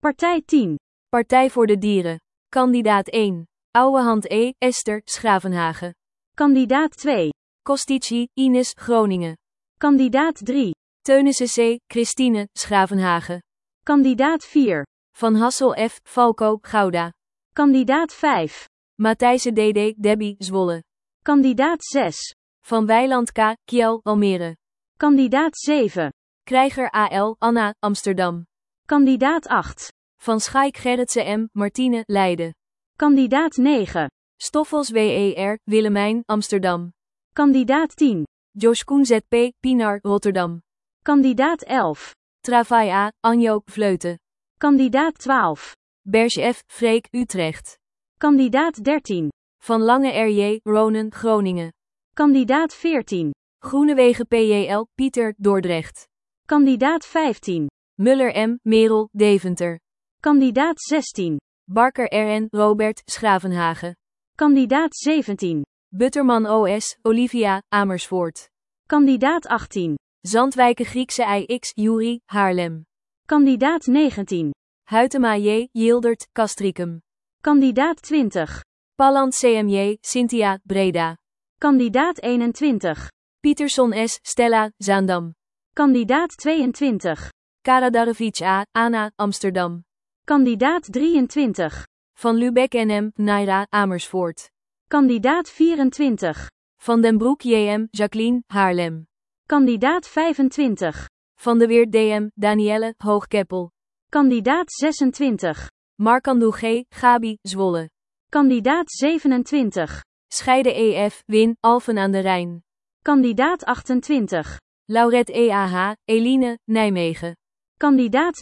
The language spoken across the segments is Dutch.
Partij 10. Partij voor de Dieren. Kandidaat 1. Ouwehand E. Esther, Schravenhagen. Kandidaat 2. Kostici, Ines, Groningen. Kandidaat 3. Teunissen C. Christine, Schravenhagen. Kandidaat 4. Van Hassel F. Falco, Gouda. Kandidaat 5. Matthijsse DD, Debbie, Zwolle. Kandidaat 6. Van Weiland K. Kjell, Almere. Kandidaat 7. Krijger A.L. Anna, Amsterdam. Kandidaat 8. Van Schaik Gerritse M. Martine, Leiden. Kandidaat 9. Stoffels W.E.R. Willemijn, Amsterdam. Kandidaat 10. Joskoen Z.P. Pinar, Rotterdam. Kandidaat 11. Travai A. Anjo, Vleuten. Kandidaat 12. Berge F. Freek, Utrecht. Kandidaat 13. Van Lange R.J. Ronen, Groningen. Kandidaat 14. Groenewegen P.J.L. Pieter, Dordrecht. Kandidaat 15. Muller M. Merel, Deventer. Kandidaat 16. Barker R.N. Robert, Schravenhagen. Kandidaat 17. Butterman O.S. Olivia, Amersfoort. Kandidaat 18. Zandwijken Griekse I.X. Juri, Haarlem. Kandidaat 19. Huytema J. Yildert, Castricum. Kandidaat 20. Palland CMJ, Cynthia, Breda. Kandidaat 21. Pieterson S. Stella, Zaandam. Kandidaat 22. Karadarevic A. Anna, Amsterdam. Kandidaat 23. Van Lubeck NM, Naira, Amersfoort. Kandidaat 24. Van den Broek JM, Jacqueline, Haarlem. Kandidaat 25. Van de Weert DM, Danielle, Hoogkeppel. Kandidaat 26. Markandoe G. Gabi, Zwolle. Kandidaat 27. Scheide EF, Win, Alphen aan de Rijn. Kandidaat 28. Lauret EAH, Eline, Nijmegen. Kandidaat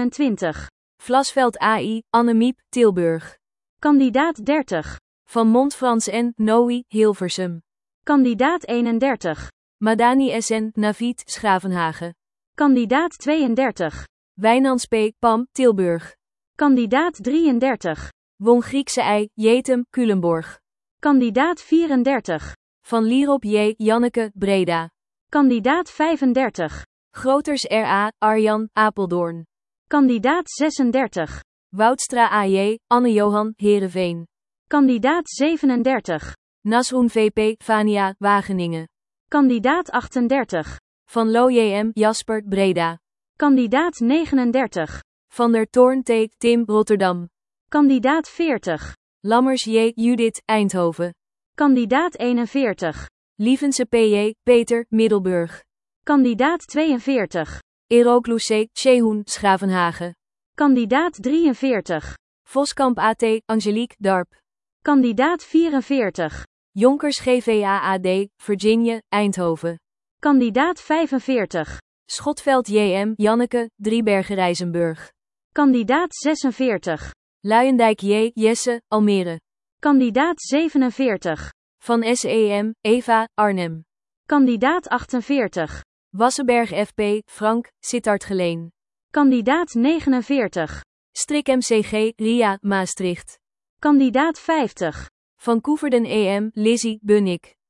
29. Vlasveld AI, Annemiep, Tilburg. Kandidaat 30. Van Montfrans N. Noe, Hilversum. Kandidaat 31. Madani SN, Navid, Schravenhagen. Kandidaat 32. Wijnands P. Pam, Tilburg. Kandidaat 33. Won Griekse I, Jetem, Culemborg. Kandidaat 34. Van Lierop J. Janneke, Breda. Kandidaat 35. Groters R.A., Arjan, Apeldoorn. Kandidaat 36. Woudstra A.J., Anne-Johan, Heerenveen. Kandidaat 37. Nasroen V.P., Vania, Wageningen. Kandidaat 38. Van Loo J.M., Jasper, Breda. Kandidaat 39. Van der Toorn T. Tim, Rotterdam. Kandidaat 40. Lammers J. Judith, Eindhoven. Kandidaat 41. Lievense P.J., Peter, Middelburg. Kandidaat 42. Erocluse, Tjehoen, Schravenhagen. Kandidaat 43. Voskamp A.T., Angelique, Darp. Kandidaat 44. Jonkers GVA-AD, Virginia, Eindhoven. Kandidaat 45. Schotveld J.M., Janneke, Driebergen-Rijzenburg. Kandidaat 46. Luijendijk J. Jesse, Almere. Kandidaat 47. Van SEM, Eva, Arnhem. Kandidaat 48. Wassenberg F.P., Frank, Sittard-Geleen. Kandidaat 49. Strik MCG, Ria, Maastricht. Kandidaat 50. Van Koeverden EM, Lizzie, Bunnik.